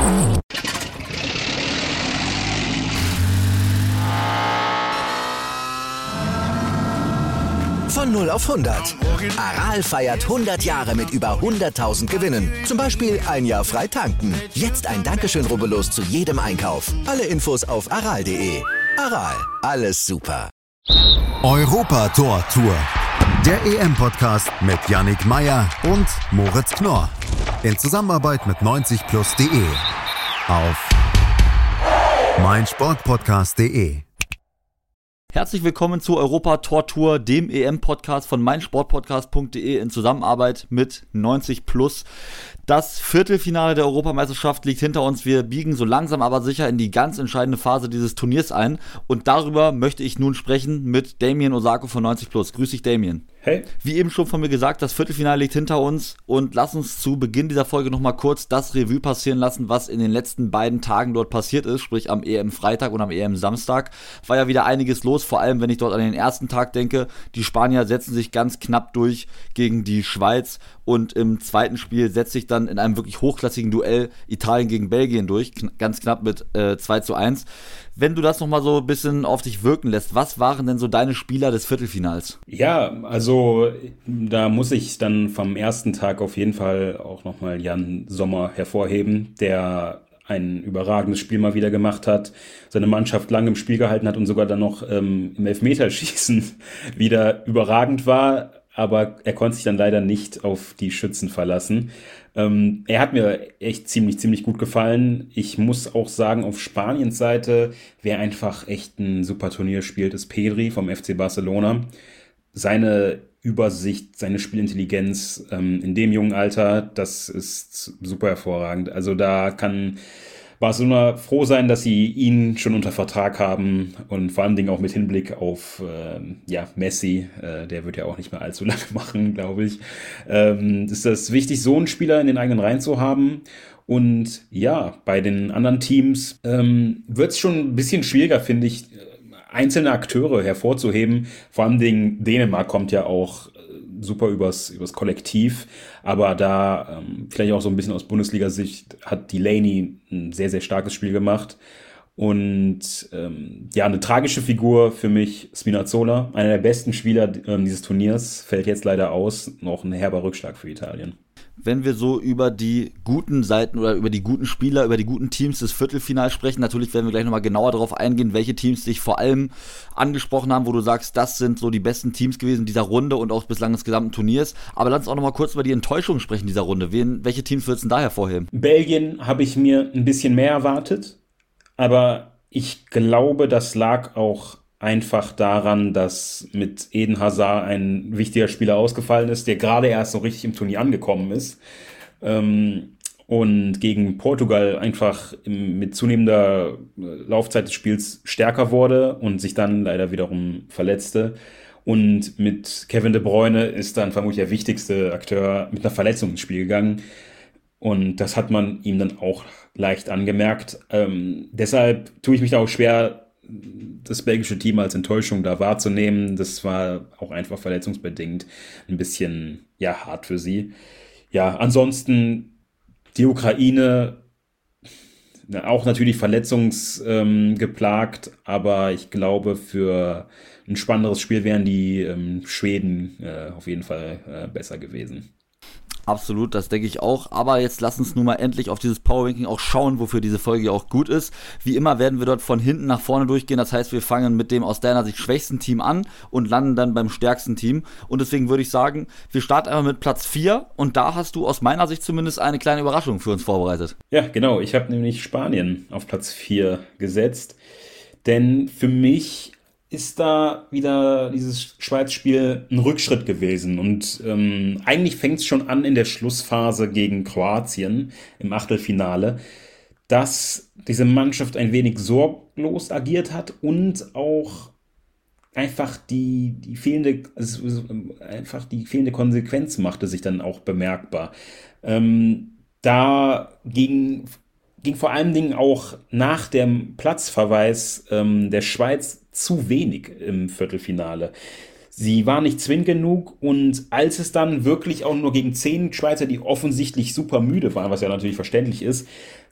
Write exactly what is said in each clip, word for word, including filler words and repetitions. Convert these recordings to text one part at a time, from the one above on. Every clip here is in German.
Von null auf hundert. Aral feiert hundert Jahre mit über hunderttausend Gewinnen. Zum Beispiel ein Jahr frei tanken. Jetzt ein Dankeschön, rubbellos zu jedem Einkauf. Alle Infos auf aral punkt de. Aral, alles super. Europa-Tor Tour. Der E M-Podcast mit Yannick Meyer und Moritz Knorr. In Zusammenarbeit mit neunzig plus punkt de. Auf meinsportpodcast punkt de. Herzlich willkommen zur Europa-Tor Tour, dem E M-Podcast von meinsportpodcast punkt de in Zusammenarbeit mit neunzig plus. Das Viertelfinale der Europameisterschaft liegt hinter uns. Wir biegen so langsam aber sicher in die ganz entscheidende Phase dieses Turniers ein. Und darüber möchte ich nun sprechen mit Damien Osako von neunzig plus. Grüß dich, Damien. Hey. Wie eben schon von mir gesagt, das Viertelfinale liegt hinter uns. Und lass uns zu Beginn dieser Folge nochmal kurz das Revue passieren lassen, was in den letzten beiden Tagen dort passiert ist. Sprich am E M-Freitag und am E M-Samstag. War ja wieder einiges los, vor allem wenn ich dort an den ersten Tag denke. Die Spanier setzen sich ganz knapp durch gegen die Schweiz. Und im zweiten Spiel setzt sich dann in einem wirklich hochklassigen Duell Italien gegen Belgien durch, kn- ganz knapp mit äh, zwei zu eins. Wenn du das nochmal so ein bisschen auf dich wirken lässt, was waren denn so deine Spieler des Viertelfinals? Ja, also da muss ich dann vom ersten Tag auf jeden Fall auch nochmal Jan Sommer hervorheben, der ein überragendes Spiel mal wieder gemacht hat, seine Mannschaft lange im Spiel gehalten hat und sogar dann noch ähm, im Elfmeterschießen wieder überragend war. Aber er konnte sich dann leider nicht auf die Schützen verlassen. Ähm, er hat mir echt ziemlich, ziemlich gut gefallen. Ich muss auch sagen, auf Spaniens Seite, wer einfach echt ein super Turnier spielt, ist Pedri vom F C Barcelona. Seine Übersicht, seine Spielintelligenz ähm, in dem jungen Alter, das ist super hervorragend. Also da kann Barcelona froh sein, dass sie ihn schon unter Vertrag haben und vor allen Dingen auch mit Hinblick auf ähm, ja, Messi, äh, der wird ja auch nicht mehr allzu lange machen, glaube ich. Ähm, ist das wichtig, so einen Spieler in den eigenen Reihen zu haben. Und ja, bei den anderen Teams ähm, wird es schon ein bisschen schwieriger, finde ich, einzelne Akteure hervorzuheben. Vor allen Dingen Dänemark kommt ja auch super übers, übers Kollektiv, aber da ähm, vielleicht auch so ein bisschen aus Bundesliga-Sicht hat Delaney ein sehr, sehr starkes Spiel gemacht und ähm, ja, eine tragische Figur für mich, Spinazzola, einer der besten Spieler ähm, dieses Turniers, fällt jetzt leider aus, noch ein herber Rückschlag für Italien. Wenn wir so über die guten Seiten oder über die guten Spieler, über die guten Teams des Viertelfinals sprechen, natürlich werden wir gleich nochmal genauer darauf eingehen, welche Teams dich vor allem angesprochen haben, wo du sagst, das sind so die besten Teams gewesen dieser Runde und auch bislang des gesamten Turniers. Aber lass uns auch nochmal kurz über die Enttäuschung sprechen dieser Runde. Wen, welche Teams würdest du denn da hervorheben? Belgien habe ich mir ein bisschen mehr erwartet, aber ich glaube, das lag auch einfach daran, dass mit Eden Hazard ein wichtiger Spieler ausgefallen ist, der gerade erst so richtig im Turnier angekommen ist ähm, und gegen Portugal einfach im, mit zunehmender Laufzeit des Spiels stärker wurde und sich dann leider wiederum verletzte. Und mit Kevin De Bruyne ist dann vermutlich der wichtigste Akteur mit einer Verletzung ins Spiel gegangen. Und das hat man ihm dann auch leicht angemerkt. Ähm, deshalb tue ich mich da auch schwer, das belgische Team als Enttäuschung da wahrzunehmen. Das war auch einfach verletzungsbedingt ein bisschen, ja, hart für sie. Ja, ansonsten die Ukraine, auch natürlich verletzungsgeplagt, ähm, aber ich glaube, für ein spannenderes Spiel wären die ähm, Schweden äh, auf jeden Fall äh, besser gewesen. Absolut, das denke ich auch. Aber jetzt lass uns nun mal endlich auf dieses Powerranking auch schauen, wofür diese Folge auch gut ist. Wie immer werden wir dort von hinten nach vorne durchgehen. Das heißt, wir fangen mit dem aus deiner Sicht schwächsten Team an und landen dann beim stärksten Team. Und deswegen würde ich sagen, wir starten einmal mit Platz vier. Und da hast du aus meiner Sicht zumindest eine kleine Überraschung für uns vorbereitet. Ja, genau. Ich habe nämlich Spanien auf Platz vier gesetzt. Denn für mich ist da wieder dieses Schweiz-Spiel ein Rückschritt gewesen. Und ähm, eigentlich fängt es schon an in der Schlussphase gegen Kroatien im Achtelfinale, dass diese Mannschaft ein wenig sorglos agiert hat und auch einfach die, die fehlende, also einfach die fehlende Konsequenz machte sich dann auch bemerkbar. Ähm, da ging ging vor allen Dingen auch nach dem Platzverweis ähm, der Schweiz zu wenig im Viertelfinale. Sie war nicht zwingend genug und als es dann wirklich auch nur gegen zehn Schweizer, die offensichtlich super müde waren, was ja natürlich verständlich ist,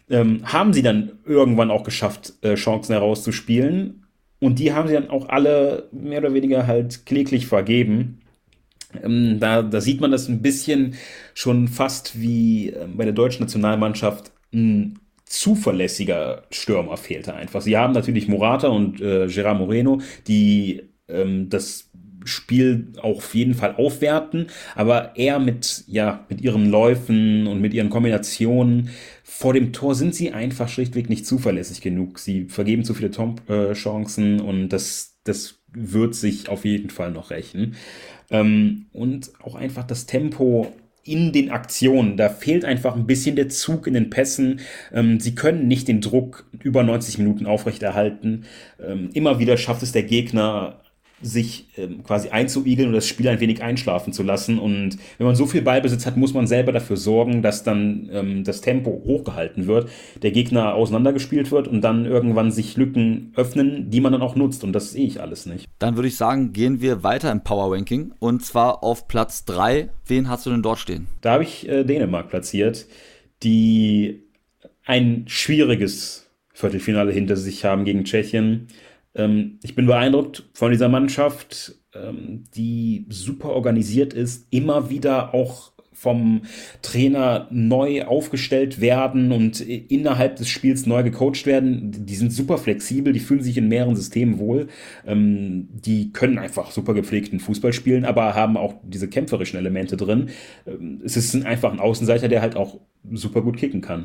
ähm, haben sie dann irgendwann auch geschafft, äh, Chancen herauszuspielen. Und die haben sie dann auch alle mehr oder weniger halt kläglich vergeben. Ähm, da, da sieht man das ein bisschen schon fast wie äh, bei der deutschen Nationalmannschaft. Ein zuverlässiger Stürmer fehlte einfach. Sie haben natürlich Morata und äh, Gerard Moreno, die ähm, das Spiel auch auf jeden Fall aufwerten, aber eher mit, ja, mit ihren Läufen und mit ihren Kombinationen vor dem Tor sind sie einfach schlichtweg nicht zuverlässig genug. Sie vergeben zu viele Top-Chancen und das, das wird sich auf jeden Fall noch rächen. Ähm, und auch einfach das Tempo in den Aktionen, da fehlt einfach ein bisschen der Zug in den Pässen. Ähm, sie können nicht den Druck über neunzig Minuten aufrechterhalten. Ähm, immer wieder schafft es der Gegner, sich ähm, quasi einzuigeln und das Spiel ein wenig einschlafen zu lassen. Und wenn man so viel Ballbesitz hat, muss man selber dafür sorgen, dass dann ähm, das Tempo hochgehalten wird, der Gegner auseinandergespielt wird und dann irgendwann sich Lücken öffnen, die man dann auch nutzt. Und das sehe ich alles nicht. Dann würde ich sagen, gehen wir weiter im Power-Ranking und zwar auf Platz drei. Wen hast du denn dort stehen? Da habe ich äh, Dänemark platziert, die ein schwieriges Viertelfinale hinter sich haben gegen Tschechien. Ich bin beeindruckt von dieser Mannschaft, die super organisiert ist, immer wieder auch vom Trainer neu aufgestellt werden und innerhalb des Spiels neu gecoacht werden. Die sind super flexibel, die fühlen sich in mehreren Systemen wohl. Die können einfach super gepflegten Fußball spielen, aber haben auch diese kämpferischen Elemente drin. Es ist einfach ein Außenseiter, der halt auch super gut kicken kann.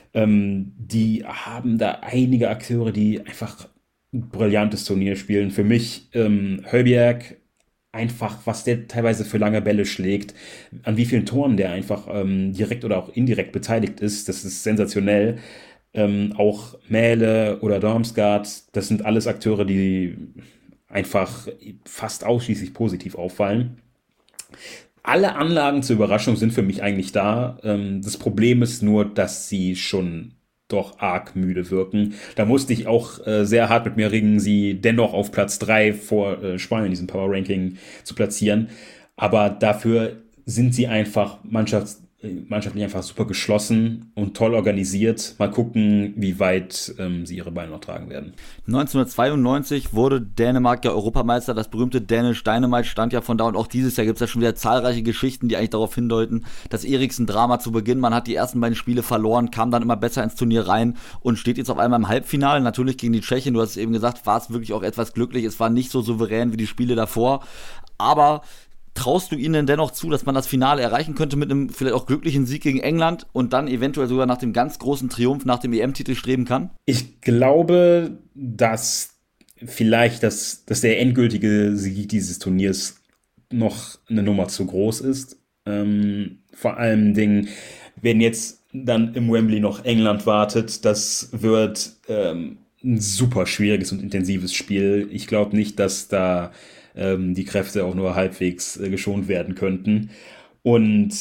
Die haben da einige Akteure, die einfach brillantes Turnier spielen. Für mich ähm, Højbjerg, einfach, was der teilweise für lange Bälle schlägt, an wie vielen Toren der einfach ähm, direkt oder auch indirekt beteiligt ist, das ist sensationell. Ähm, auch Mähle oder Damsgaard, das sind alles Akteure, die einfach fast ausschließlich positiv auffallen. Alle Anlagen zur Überraschung sind für mich eigentlich da. Ähm, das Problem ist nur, dass sie schon doch arg müde wirken. Da musste ich auch äh, sehr hart mit mir ringen, sie dennoch auf Platz drei vor äh, Spanien in diesem Power-Ranking zu platzieren. Aber dafür sind sie einfach Mannschafts- mannschaftlich einfach super geschlossen und toll organisiert. Mal gucken, wie weit ähm, sie ihre Beine noch tragen werden. neunzehnhundertzweiundneunzig wurde Dänemark ja Europameister. Das berühmte Danish Dynamite stand ja von da. Und auch dieses Jahr gibt es ja schon wieder zahlreiche Geschichten, die eigentlich darauf hindeuten, das Eriksen-Drama zu Beginn. Man hat die ersten beiden Spiele verloren, kam dann immer besser ins Turnier rein und steht jetzt auf einmal im Halbfinale. Natürlich gegen die Tschechen, du hast es eben gesagt, war es wirklich auch etwas glücklich. Es war nicht so souverän wie die Spiele davor. Aber traust du ihnen denn dennoch zu, dass man das Finale erreichen könnte mit einem vielleicht auch glücklichen Sieg gegen England und dann eventuell sogar nach dem ganz großen Triumph nach dem E M-Titel streben kann? Ich glaube, dass vielleicht das, dass der endgültige Sieg dieses Turniers noch eine Nummer zu groß ist. Ähm, vor allen Dingen, wenn jetzt dann im Wembley noch England wartet, das wird ähm, ein super schwieriges und intensives Spiel. Ich glaube nicht, dass da die Kräfte auch nur halbwegs äh, geschont werden könnten. Und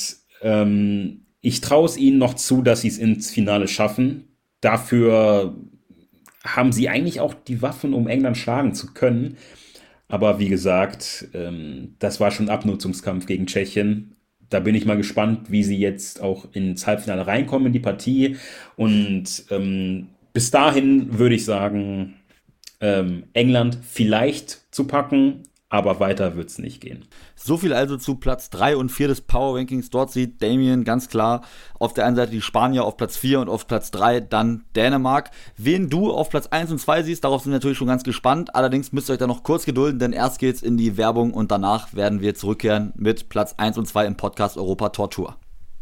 ähm, ich traue es ihnen noch zu, dass sie es ins Finale schaffen. Dafür haben sie eigentlich auch die Waffen, um England schlagen zu können. Aber wie gesagt, ähm, das war schon ein Abnutzungskampf gegen Tschechien. Da bin ich mal gespannt, wie sie jetzt auch ins Halbfinale reinkommen in die Partie. Und ähm, bis dahin würde ich sagen, ähm, England vielleicht zu packen, aber weiter wird es nicht gehen. So viel also zu Platz drei und vier des Power-Rankings. Dort sieht Damien ganz klar auf der einen Seite die Spanier auf Platz vier und auf Platz drei dann Dänemark. Wen du auf Platz eins und zwei siehst, darauf sind wir natürlich schon ganz gespannt. Allerdings müsst ihr euch da noch kurz gedulden, denn erst geht's in die Werbung und danach werden wir zurückkehren mit Platz eins und zwei im Podcast Europa Tortur.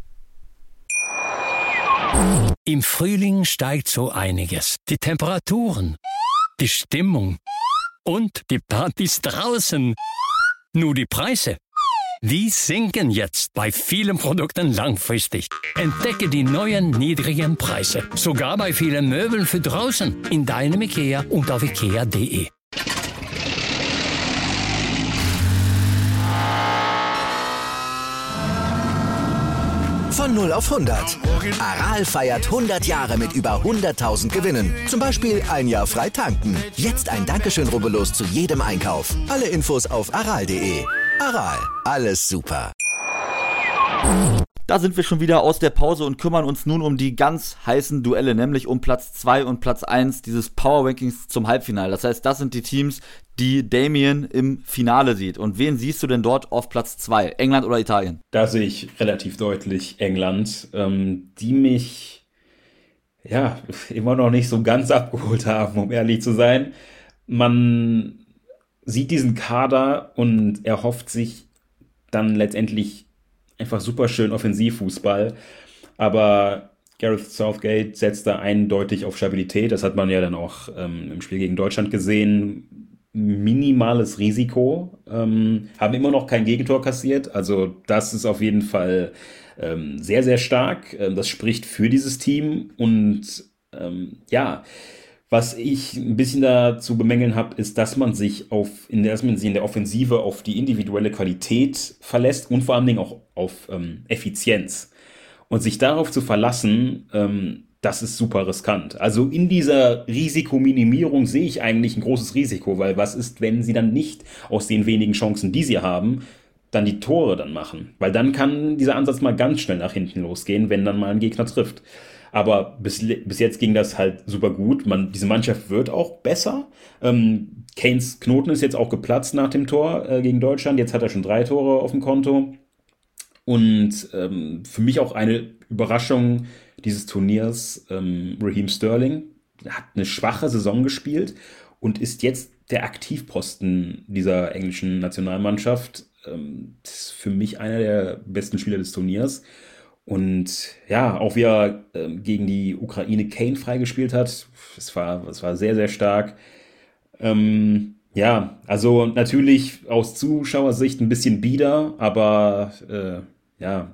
Im Frühling steigt so einiges. Die Temperaturen, die Stimmung und die Partys draußen. Nur die Preise, die sinken jetzt bei vielen Produkten langfristig. Entdecke die neuen niedrigen Preise. Sogar bei vielen Möbeln für draußen. In deinem IKEA und auf ikea punkt de. Von null auf hundert. Aral feiert hundert Jahre mit über hunderttausend Gewinnen. Zum Beispiel ein Jahr frei tanken. Jetzt ein Dankeschön, rubbellos zu jedem Einkauf. Alle Infos auf aral punkt de. Aral, alles super. Da sind wir schon wieder aus der Pause und kümmern uns nun um die ganz heißen Duelle, nämlich um Platz zwei und Platz eins dieses Power-Rankings zum Halbfinale. Das heißt, das sind die Teams, die Damien im Finale sieht. Und wen siehst du denn dort auf Platz zwei? England oder Italien? Da sehe ich relativ deutlich England, ähm, die mich ja immer noch nicht so ganz abgeholt haben, um ehrlich zu sein. Man sieht diesen Kader und erhofft sich dann letztendlich einfach super schön Offensivfußball, aber Gareth Southgate setzt da eindeutig auf Stabilität. Das hat man ja dann auch ähm, im Spiel gegen Deutschland gesehen. Minimales Risiko, ähm, haben immer noch kein Gegentor kassiert. Also das ist auf jeden Fall ähm, sehr, sehr stark. Ähm, das spricht für dieses Team. Und ähm, ja, was ich ein bisschen dazu bemängeln habe, ist, dass man sich auf in der, dass man sich in der Offensive auf die individuelle Qualität verlässt und vor allen Dingen auch auf ähm, Effizienz. Und sich darauf zu verlassen, ähm, das ist super riskant. Also in dieser Risikominimierung sehe ich eigentlich ein großes Risiko, weil was ist, wenn sie dann nicht aus den wenigen Chancen, die sie haben, dann die Tore dann machen? Weil dann kann dieser Ansatz mal ganz schnell nach hinten losgehen, wenn dann mal ein Gegner trifft. Aber bis, bis jetzt ging das halt super gut. Man, diese Mannschaft wird auch besser. Ähm, Kanes Knoten ist jetzt auch geplatzt nach dem Tor äh, gegen Deutschland. Jetzt hat er schon drei Tore auf dem Konto. Und ähm, für mich auch eine Überraschung dieses Turniers, ähm, Raheem Sterling hat eine schwache Saison gespielt und ist jetzt der Aktivposten dieser englischen Nationalmannschaft. Ähm, das ist für mich einer der besten Spieler des Turniers. Und ja, auch wie er ähm, gegen die Ukraine Kane freigespielt hat, es war, es war sehr, sehr stark. Ähm, ja, also natürlich aus Zuschauersicht ein bisschen bieder, aber äh, ja,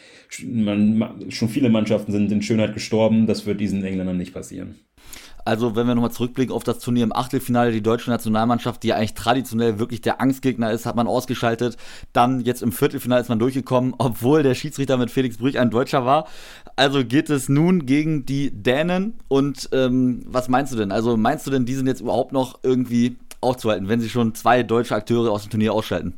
man, schon viele Mannschaften sind in Schönheit gestorben. Das wird diesen Engländern nicht passieren. Also wenn wir nochmal zurückblicken auf das Turnier im Achtelfinale, die deutsche Nationalmannschaft, die ja eigentlich traditionell wirklich der Angstgegner ist, hat man ausgeschaltet. Dann jetzt im Viertelfinale ist man durchgekommen, obwohl der Schiedsrichter mit Felix Brüch ein Deutscher war. Also geht es nun gegen die Dänen. Und ähm, was meinst du denn? Also meinst du denn, die sind jetzt überhaupt noch irgendwie aufzuhalten, wenn sie schon zwei deutsche Akteure aus dem Turnier ausschalten?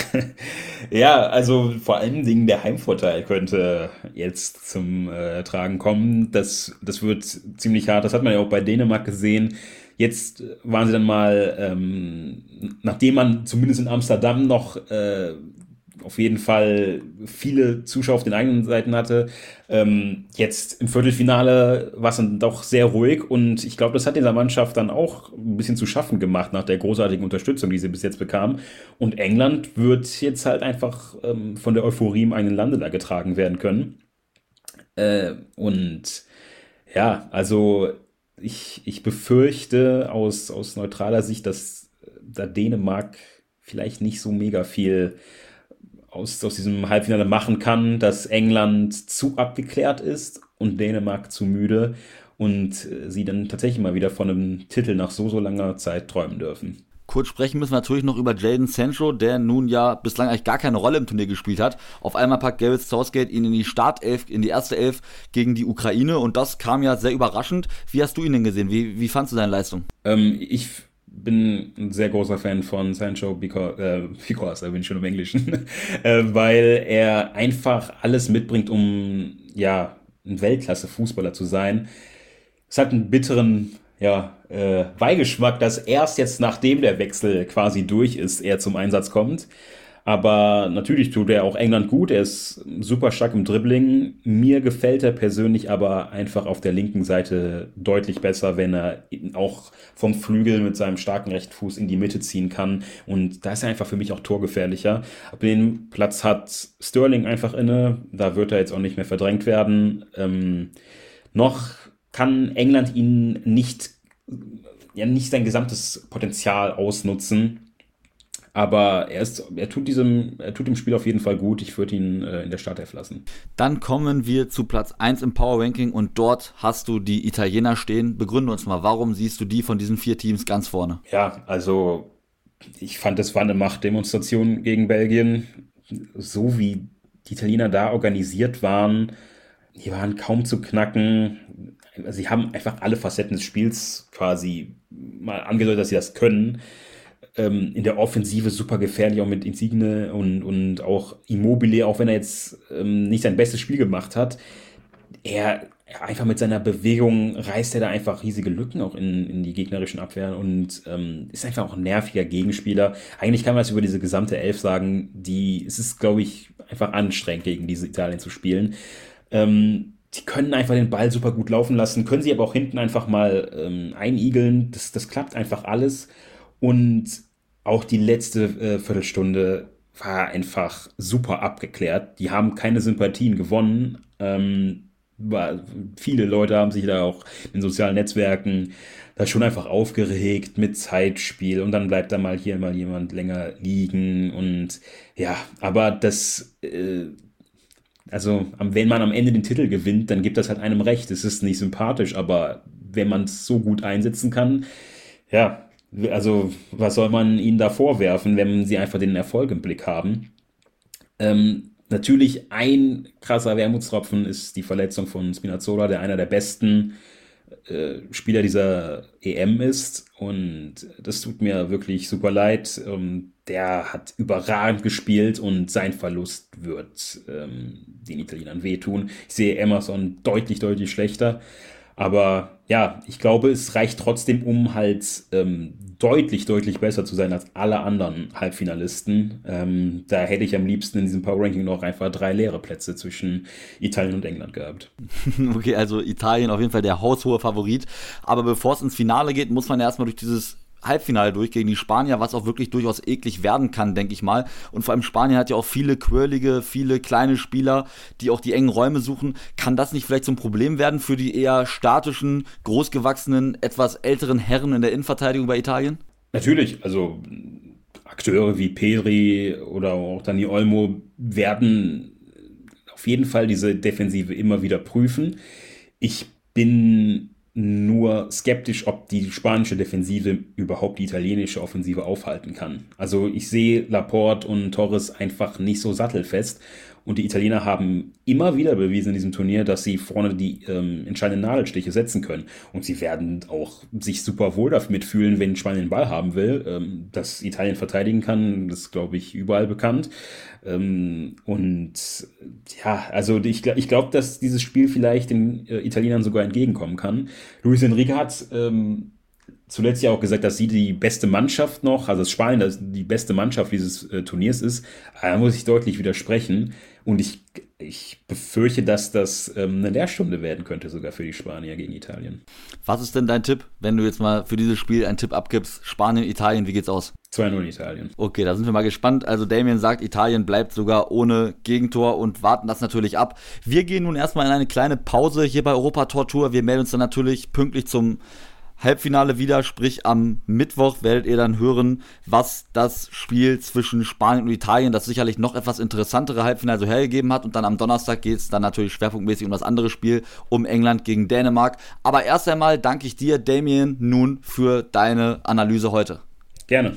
Ja, also vor allen Dingen der Heimvorteil könnte jetzt zum äh, Tragen kommen. Das, das wird ziemlich hart. Das hat man ja auch bei Dänemark gesehen. Jetzt waren sie dann mal, ähm, nachdem man zumindest in Amsterdam noch äh, auf jeden Fall viele Zuschauer auf den eigenen Seiten hatte. Ähm, jetzt im Viertelfinale war es dann doch sehr ruhig und ich glaube, das hat dieser Mannschaft dann auch ein bisschen zu schaffen gemacht nach der großartigen Unterstützung, die sie bis jetzt bekam. Und England wird jetzt halt einfach ähm, von der Euphorie im eigenen Lande da getragen werden können. Äh, und ja, also ich, ich befürchte aus, aus neutraler Sicht, dass da Dänemark vielleicht nicht so mega viel Aus, aus diesem Halbfinale machen kann, dass England zu abgeklärt ist und Dänemark zu müde und sie dann tatsächlich mal wieder von einem Titel nach so, so langer Zeit träumen dürfen. Kurz sprechen müssen wir natürlich noch über Jadon Sancho, der nun ja bislang eigentlich gar keine Rolle im Turnier gespielt hat. Auf einmal packt Gareth Southgate ihn in die Startelf, in die erste Elf gegen die Ukraine und das kam ja sehr überraschend. Wie hast du ihn denn gesehen? Wie, wie fandst du seine Leistung? Ähm, ich bin ein sehr großer Fan von Sancho, because, äh, because da bin ich schon im Englischen, äh, weil er einfach alles mitbringt, um ja ein Weltklasse-Fußballer zu sein. Es hat einen bitteren ja, äh, Beigeschmack, dass erst jetzt, nachdem der Wechsel quasi durch ist, er zum Einsatz kommt. Aber natürlich tut er auch England gut, er ist super stark im Dribbling. Mir gefällt er persönlich aber einfach auf der linken Seite deutlich besser, wenn er auch vom Flügel mit seinem starken rechten Fuß in die Mitte ziehen kann. Und da ist er einfach für mich auch torgefährlicher. Ab dem Platz hat Sterling einfach inne, da wird er jetzt auch nicht mehr verdrängt werden. Ähm, noch kann England ihn nicht, ja, nicht sein gesamtes Potenzial ausnutzen. Aber er, ist, er, tut diesem, er tut dem Spiel auf jeden Fall gut. Ich würde ihn äh, in der Startelf lassen. Dann kommen wir zu Platz eins im Power Ranking und dort hast du die Italiener stehen. Begründe uns mal, warum siehst du die von diesen vier Teams ganz vorne? Ja, also ich fand, es war eine Machtdemonstration gegen Belgien. So wie die Italiener da organisiert waren, die waren kaum zu knacken. Sie haben einfach alle Facetten des Spiels quasi mal angedeutet, dass sie das können. ähm, in der Offensive super gefährlich, auch mit Insigne und, und auch Immobile, auch wenn er jetzt ähm, nicht sein bestes Spiel gemacht hat. Er einfach mit seiner Bewegung reißt er da einfach riesige Lücken auch in, in die gegnerischen Abwehren und ähm, ist einfach auch ein nerviger Gegenspieler. Eigentlich kann man das über diese gesamte Elf sagen, die, es ist, glaube ich, einfach anstrengend, gegen diese Italien zu spielen. Ähm, die können einfach den Ball super gut laufen lassen, können sie aber auch hinten einfach mal ähm, einigeln. Das, das klappt einfach alles. Und auch die letzte äh, Viertelstunde war einfach super abgeklärt. Die haben keine Sympathien gewonnen. Ähm, war, viele Leute haben sich da auch in sozialen Netzwerken da schon einfach aufgeregt mit Zeitspiel und dann bleibt da mal hier mal jemand länger liegen und ja, aber das, äh, also wenn man am Ende den Titel gewinnt, dann gibt das halt einem recht. Es ist nicht sympathisch, aber wenn man es so gut einsetzen kann, ja, also was soll man ihnen da vorwerfen, wenn sie einfach den Erfolg im Blick haben? Ähm, natürlich ein krasser Wermutstropfen ist die Verletzung von Spinazzola, der einer der besten äh, Spieler dieser E M ist und das tut mir wirklich super leid. Ähm, der hat überragend gespielt und sein Verlust wird ähm, den Italienern wehtun. Ich sehe Emerson deutlich, deutlich schlechter. Aber ja, ich glaube, es reicht trotzdem, um halt ähm, deutlich, deutlich besser zu sein als alle anderen Halbfinalisten. Ähm, da hätte ich am liebsten in diesem Power-Ranking noch einfach drei leere Plätze zwischen Italien und England gehabt. Okay, also Italien auf jeden Fall der haushohe Favorit. Aber bevor es ins Finale geht, muss man ja erstmal durch dieses Halbfinale durch gegen die Spanier, was auch wirklich durchaus eklig werden kann, denke ich mal. Und vor allem Spanien hat ja auch viele quirlige, viele kleine Spieler, die auch die engen Räume suchen. Kann das nicht vielleicht so ein Problem werden für die eher statischen, großgewachsenen, etwas älteren Herren in der Innenverteidigung bei Italien? Natürlich, also Akteure wie Pedri oder auch Dani Olmo werden auf jeden Fall diese Defensive immer wieder prüfen. Ich bin nur skeptisch, ob die spanische Defensive überhaupt die italienische Offensive aufhalten kann. Also ich sehe Laporte und Torres einfach nicht so sattelfest und die Italiener haben immer wieder bewiesen in diesem Turnier, dass sie vorne die ähm, entscheidenden Nadelstiche setzen können und sie werden auch sich super wohl damit fühlen, wenn Spanien den Ball haben will. Ähm, dass Italien verteidigen kann, das ist, glaube ich, überall bekannt. Ähm, und ja, also ich, ich glaube, dass dieses Spiel vielleicht den äh, Italienern sogar entgegenkommen kann. Luis Enrique hat ähm, zuletzt ja auch gesagt, dass sie die beste Mannschaft noch, also dass Spanien das die beste Mannschaft dieses äh, Turniers ist. Da muss ich deutlich widersprechen. Und ich, ich befürchte, dass das ähm, eine Lehrstunde werden könnte, sogar für die Spanier gegen Italien. Was ist denn dein Tipp, wenn du jetzt mal für dieses Spiel einen Tipp abgibst? Spanien, Italien, wie geht's aus? zwei null Italien. Okay, da sind wir mal gespannt. Also Damien sagt, Italien bleibt sogar ohne Gegentor und warten das natürlich ab. Wir gehen nun erstmal in eine kleine Pause hier bei Europa Tor Tour. Wir melden uns dann natürlich pünktlich zum Halbfinale wieder, sprich am Mittwoch werdet ihr dann hören, was das Spiel zwischen Spanien und Italien, das sicherlich noch etwas interessantere Halbfinale so hergegeben hat. Und dann am Donnerstag geht es dann natürlich schwerpunktmäßig um das andere Spiel, um England gegen Dänemark. Aber erst einmal danke ich dir, Damien, nun für deine Analyse heute. Gerne.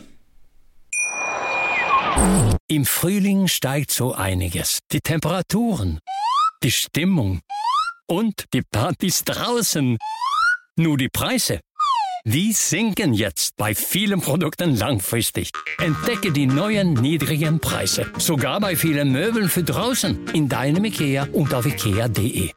Im Frühling steigt so einiges. Die Temperaturen, die Stimmung und die Partys draußen. Nur die Preise, die sinken jetzt bei vielen Produkten langfristig. Entdecke die neuen niedrigen Preise, sogar bei vielen Möbeln für draußen, in deinem IKEA und auf ikea punkt de.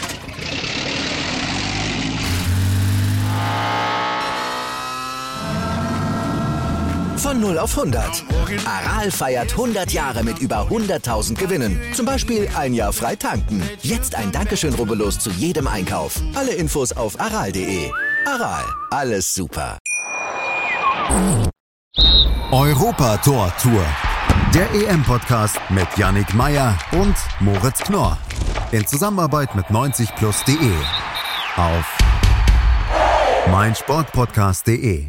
Von null auf hundert. Aral feiert hundert Jahre mit über hunderttausend Gewinnen. Zum Beispiel ein Jahr frei tanken. Jetzt ein Dankeschön, rubbellos zu jedem Einkauf. Alle Infos auf aral punkt de. Aral, alles super. Europa Tor Tour. Der E M-Podcast mit Yannick Meyer und Moritz Knorr. In Zusammenarbeit mit neunzig plus punkt de. Auf meinsportpodcast punkt de.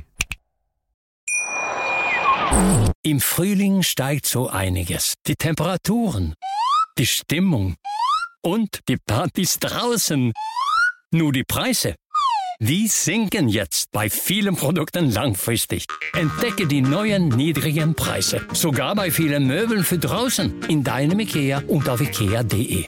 Im Frühling steigt so einiges. Die Temperaturen, die Stimmung und die Partys draußen. Nur die Preise, die sinken jetzt bei vielen Produkten langfristig. Entdecke die neuen niedrigen Preise, sogar bei vielen Möbeln für draußen, in deinem IKEA und auf ikea punkt de.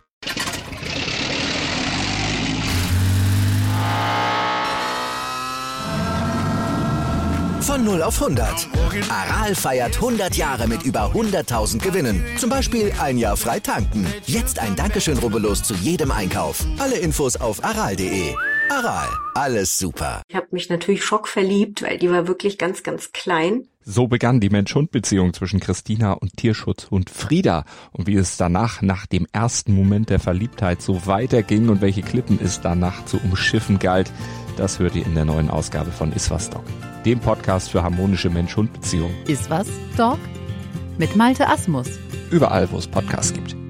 Von Von null auf hundert. Aral feiert hundert Jahre mit über hunderttausend Gewinnen. Zum Beispiel ein Jahr frei tanken. Jetzt ein Dankeschön, rubbellos zu jedem Einkauf. Alle Infos auf aral punkt de. Aral, alles super. Ich habe mich natürlich schockverliebt, weil die war wirklich ganz, ganz klein. So begann die Mensch-Hund-Beziehung zwischen Christina und Tierschutzhund Frieda. Und wie es danach, nach dem ersten Moment der Verliebtheit, so weiterging und welche Klippen es danach zu umschiffen galt, das hört ihr in der neuen Ausgabe von Iswas Dog, dem Podcast für harmonische Mensch-Hund-Beziehungen. Iswas Dog mit Malte Asmus. Überall, wo es Podcasts gibt.